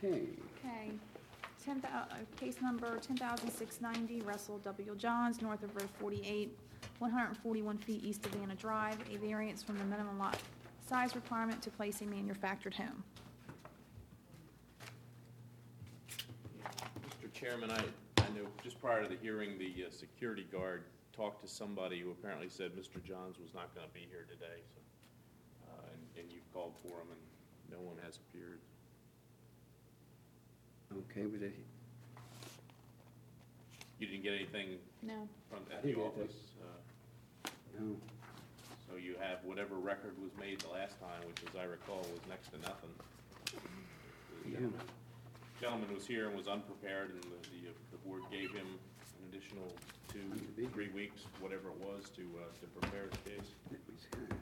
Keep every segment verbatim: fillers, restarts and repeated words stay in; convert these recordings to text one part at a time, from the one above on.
Okay. Okay. ten, thou- uh, case number ten thousand six hundred ninety, Russell W. Johns, north of Road forty-eight, one hundred forty-one feet east of Vanna Drive, a variance from the minimum lot size requirement to place a manufactured home. Mister Chairman, I, I know just prior to the hearing, the uh, security guard talked to somebody who apparently said Mister Johns was not going to be here today, so, uh, and, and you've called for him, and no one has appeared. Okay, was it, You didn't get anything No. from, I at the didn't get that. office, uh, no, so you have whatever record was made the last time, which, as I recall, was next to nothing. The Yeah. gentleman- Gentleman was here and was unprepared, and the, the, the board gave him an additional two, three weeks, whatever it was, to, uh, to prepare his case. it was, uh,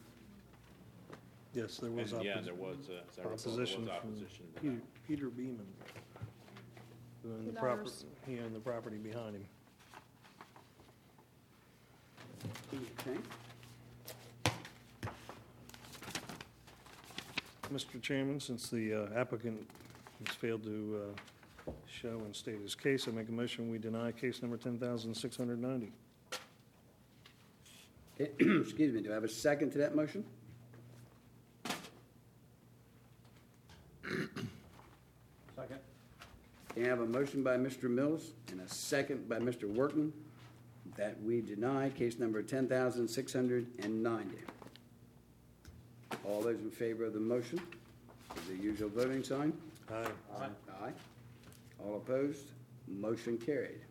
Yes, there was And, yeah, oppos- there was, uh, as I recall, there opposition was from opposition to Peter that. Peter Beeman. Who owned the Who proper- knows? He owned the property behind him. okay. Mister Chairman, since the uh, applicant has failed to uh, show and state his case, I make a motion we deny case number ten thousand six hundred ninety. Okay, excuse me, do I have a second to that motion? Second. Okay, I have a motion by Mister Mills and a second by Mister Workman that we deny case number ten thousand six hundred ninety. All those in favor of the motion, with the usual voting sign? Aye. Aye. All opposed? Motion carried.